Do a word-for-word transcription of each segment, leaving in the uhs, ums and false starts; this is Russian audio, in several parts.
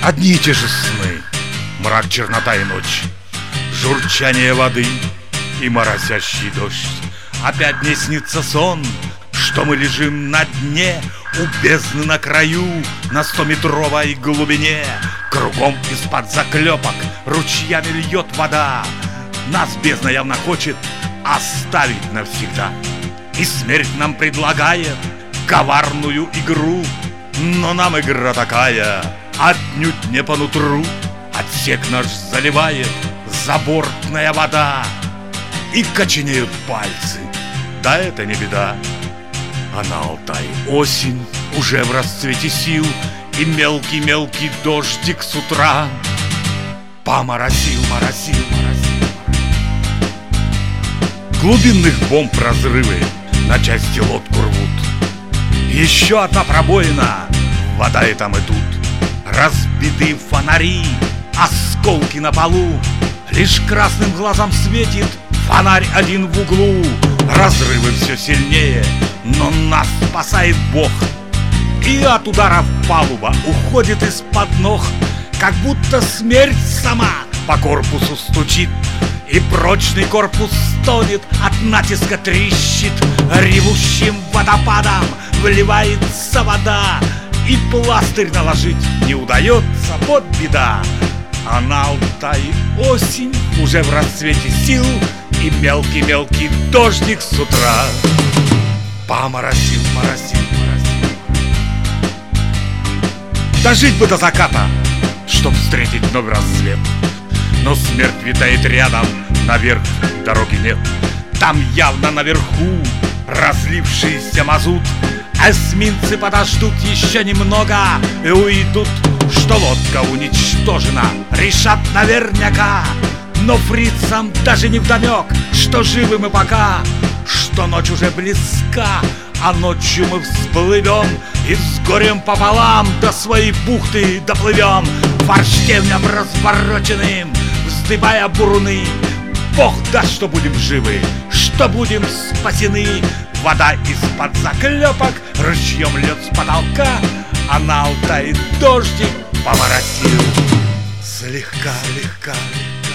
Одни и те же сны, мрак, чернота и ночь, журчание воды и моросящий дождь. Опять мне снится сон, что мы лежим на дне у бездны на краю, на стометровой глубине. Кругом из-под заклепок ручьями льет вода. Нас бездна явно хочет оставить навсегда, и смерть нам предлагает коварную игру. Но нам игра такая отнюдь не по нутру. Отсек наш заливает забортная вода, и коченеют пальцы, да это не беда. А на Алтае осень уже в расцвете сил, и мелкий-мелкий дождик с утра поморосил, моросил, моросил. Глубинных бомб разрывы на части лодку рвут. Еще одна пробоина, вода и там и тут. Разбитые фонари, осколки на полу. Лишь красным глазом светит фонарь один в углу. Разрывы все сильнее, но нас спасает Бог. И от ударов палуба уходит из-под ног, как будто смерть сама по корпусу стучит. И прочный корпус стонет, от натиска трещит. Ревущим водопадом вливается вода, и пластырь наложить не удается, вот беда. А на Алтае осень уже в расцвете сил, и мелкий-мелкий дождик с утра поморосил, моросил, моросил. Дожить бы до заката, чтоб встретить новый рассвет. Но смерть витает рядом, наверх дороги нет. Там явно наверху разлившийся мазут. Эсминцы подождут еще немного и уйдут, что лодка уничтожена, решат наверняка. Но фрицам даже не вдомек, что живы мы пока, что ночь уже близка, а ночью мы всплывем и с горем пополам до своей бухты доплывем. Форштевнем развороченным вздыбая буруны, Бог даст, что будем живы, что будем спасены. Вода из-под заклепок ручьем льет с потолка, а на Алтае дождик поморосил слегка, слегка, слегка.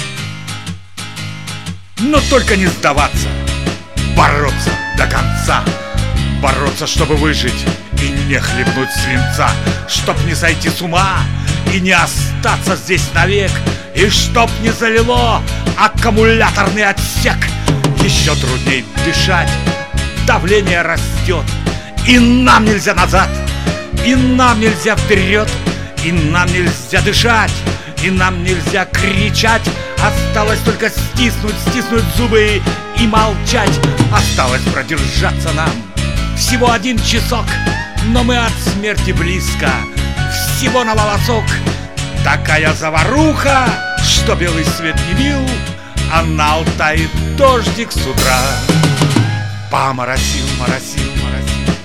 Но только не сдаваться, бороться до конца. Бороться, чтобы выжить и не хлебнуть свинца, чтоб не сойти с ума и не остаться здесь навек, и чтоб не залило аккумуляторный отсек. Еще трудней дышать, давление растет, и нам нельзя назад, и нам нельзя вперед, и нам нельзя дышать, и нам нельзя кричать. Осталось только стиснуть, стиснуть зубы и молчать. Осталось продержаться нам всего один часок, но мы от смерти близко, всего на волосок. Такая заваруха, что белый свет не мил, а на Алтае дождик с утра поморосил, моросил, моросил.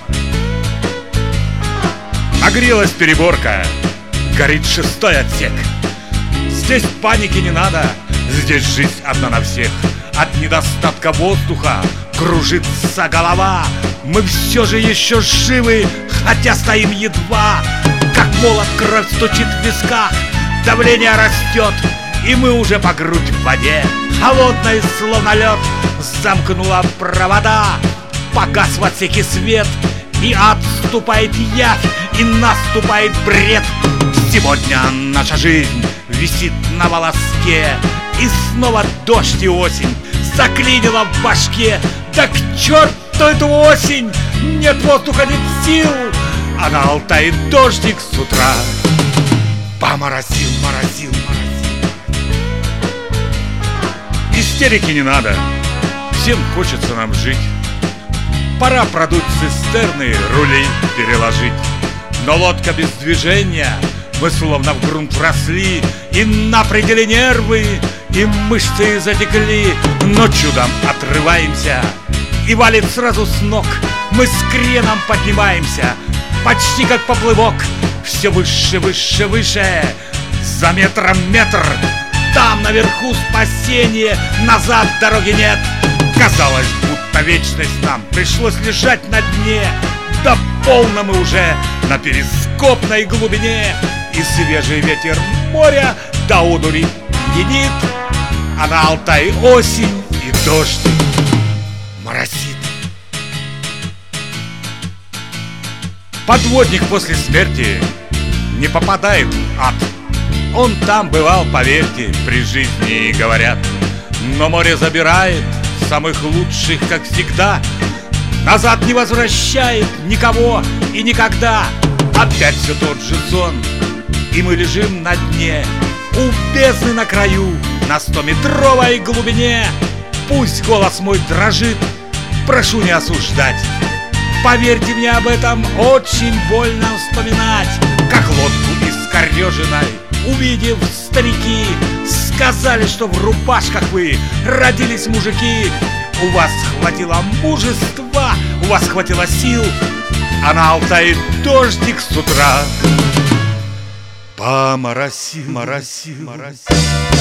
Нагрелась переборка, горит шестой отсек. Здесь паники не надо, здесь жизнь одна на всех. От недостатка воздуха кружится голова. Мы все же еще живы, хотя стоим едва. Как молот кровь стучит в висках, давление растет, и мы уже по грудь в воде. Холодной, словно лед, замкнула провода. Погас в отсеке свет, и отступает явь, и наступает бред. Сегодня наша жизнь висит на волоске, и снова дождь и осень заклинила в башке. Да к черту эту осень! Нет воздуха, нет сил, а на Алтае дождик с утра поморосил, моросил, моросил. Истерики не надо, всем хочется нам жить. Пора продуть цистерны, рулей переложить. Но лодка без движения, мы словно в грунт вросли, и на пределе нервы, и мышцы затекли. Но чудом отрываемся, и валит сразу с ног. Мы с креном поднимаемся, почти как поплывок. Все выше, выше, выше, за метром метр. Там наверху спасение, назад дороги нет. Казалось, будто вечность нам пришлось лежать на дне. Да полно мы уже на перископной глубине. и свежий ветер моря до одури пьянит, а на Алтае осень и дождь моросит. Подводник после смерти не попадает в ад. Он там бывал, поверьте, при жизни, говорят. Но море забирает самых лучших, как всегда. Назад не возвращает никого и никогда. Опять все тот же сон, и мы лежим на дне, у бездны на краю, на стометровой глубине. Пусть голос мой дрожит, прошу не осуждать. Поверьте мне, об этом очень больно вспоминать. Как лодку искореженной, увидев старики, сказали, что в рубашках вы родились мужики. У вас хватило мужества, у вас хватило сил, а на Алтае дождик с утра поморосил, моросил, моросил.